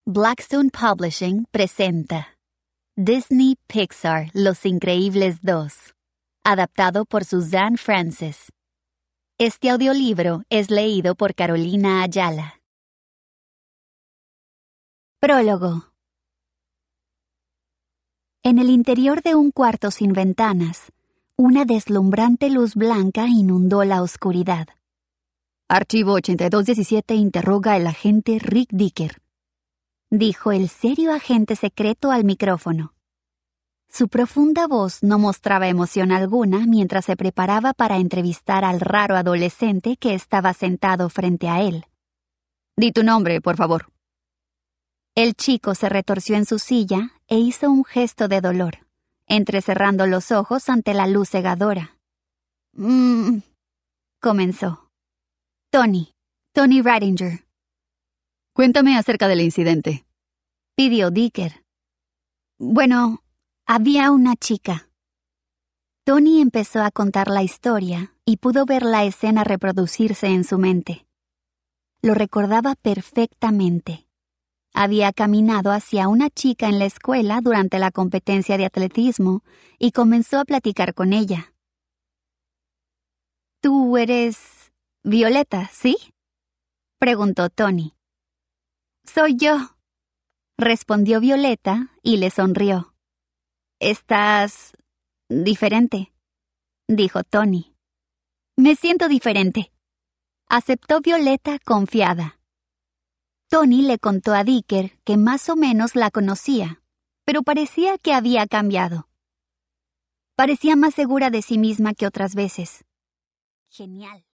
Blackstone Publishing presenta Disney Pixar Los Increíbles 2, adaptado por Suzanne Francis. Este audiolibro es leído por Carolina Ayala. Prólogo. En el interior de un cuarto sin ventanas, una deslumbrante luz blanca inundó la oscuridad. Archivo 8217 interroga al agente Rick Dicker, dijo el serio agente secreto al micrófono. Su profunda voz no mostraba emoción alguna mientras se preparaba para entrevistar al raro adolescente que estaba sentado frente a él. «Di tu nombre, por favor». El chico se retorció en su silla e hizo un gesto de dolor, entrecerrando los ojos ante la luz cegadora. Comenzó. Tony Rattinger. Cuéntame acerca del incidente, pidió Dicker. Bueno, había una chica. Tony empezó a contar la historia y pudo ver la escena reproducirse en su mente. Lo recordaba perfectamente. Había caminado hacia una chica en la escuela durante la competencia de atletismo y comenzó a platicar con ella. «Tú eres Violeta, ¿sí?», preguntó Tony. «Soy yo», respondió Violeta y le sonrió. «Estás diferente», dijo Tony. «Me siento diferente», aceptó Violeta confiada. Tony le contó a Dicker que más o menos la conocía, pero parecía que había cambiado. Parecía más segura de sí misma que otras veces. Genial.